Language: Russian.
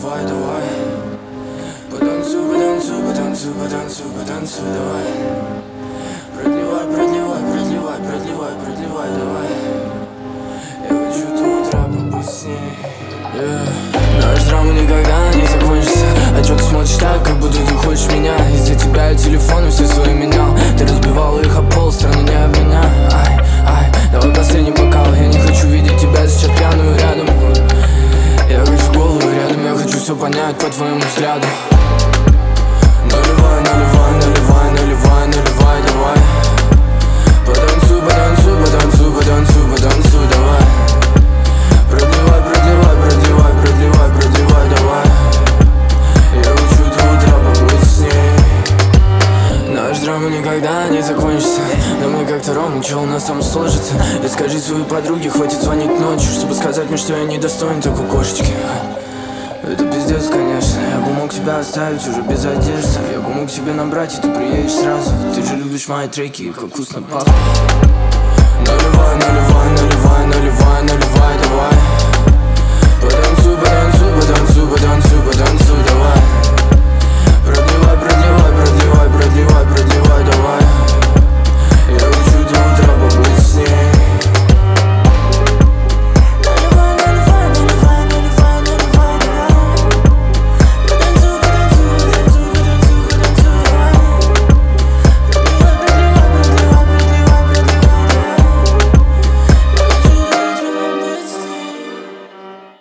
давай, давай. Потанцуй, потанцуй, потанцуй, потанцуй, потанцуй, давай. Продлевай, продлевай, продлевай, продлевай, продлевай, давай. Я хочу до утра побыть с ней. Наш драма никогда не закончится. А чё ты смотришь так, как будто ты хочешь меня? Из-за тебя я телефоны все свои менял. Ты разбивал их об пол, страну не об меня. Ай, ай, давай последний бокал. Я не хочу видеть тебя сейчас пьяную рядом. Я хочу голову рядом, я хочу все понять по твоему взгляду. Наливай, наливай, наливай, наливай, наливай, давай. Потанцуй, потанцуй, потанцуй, потанцуй, потанцуй, давай. Продлевай, продлевай, продлевай, продлевай, продлевай, давай. Я хочу до утра побыть с ней. Наш драма никогда не закончится. Но мы как-то ровно, что у нас там сложится. И скажи своей подруге, хватит звонить ночью, чтобы сказать мне, что я недостоин такой кошечки. Это пиздец, конечно. Я бы мог тебя оставить уже без одежды. Я бы мог себе набрать, и ты приедешь сразу. Ты же любишь мои треки, как вкусно пахнет. Наливай, наливай, наливай, наливай, наливай, давай. Потанцуй, потанцуй, потанцуй, потанцуй, потанцуй, давай.